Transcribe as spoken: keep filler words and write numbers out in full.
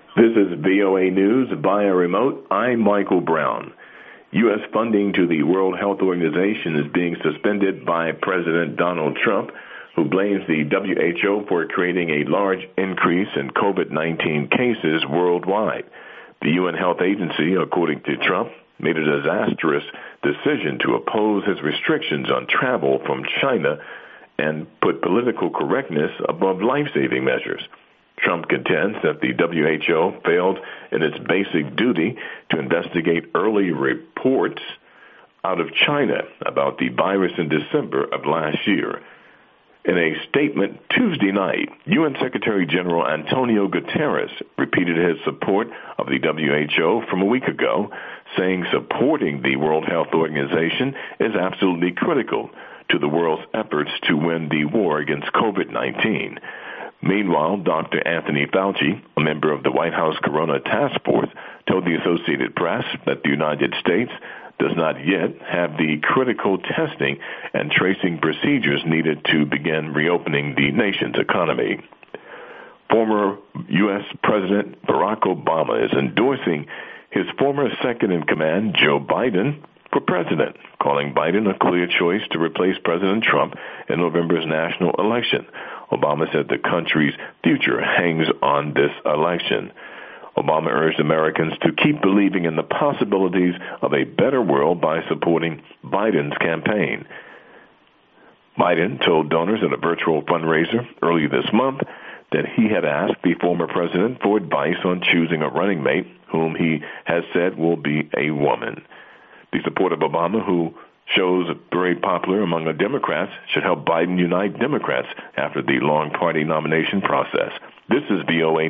This is V O A News via remote. I'm Michael Brown. U S funding to the World Health Organization is being suspended by President Donald Trump, who blames the W H O for creating a large increase in COVID nineteen cases worldwide. The U N Health Agency, according to Trump, made a disastrous decision to oppose his restrictions on travel from China and put political correctness above life-saving measures. Trump contends that the W H O failed in its basic duty to investigate early reports out of China about the virus in December of last year. In a statement Tuesday night, U N Secretary General Antonio Guterres repeated his support of the W H O from a week ago, saying supporting the World Health Organization is absolutely critical to the world's efforts to win the war against COVID nineteen. Meanwhile, Doctor Anthony Fauci, a member of the White House Corona Task Force, told the Associated Press that the United States does not yet have the critical testing and tracing procedures needed to begin reopening the nation's economy. Former U S President Barack Obama is endorsing his former second-in-command, Joe Biden, for president, calling Biden a clear choice to replace President Trump in November's national election. Obama said the country's future hangs on this election. Obama urged Americans to keep believing in the possibilities of a better world by supporting Biden's campaign. Biden told donors at a virtual fundraiser earlier this month that he had asked the former president for advice on choosing a running mate whom he has said will be a woman. The support of Obama, who shows very popular among the Democrats, should help Biden unite Democrats after the long party nomination process. This is V O A.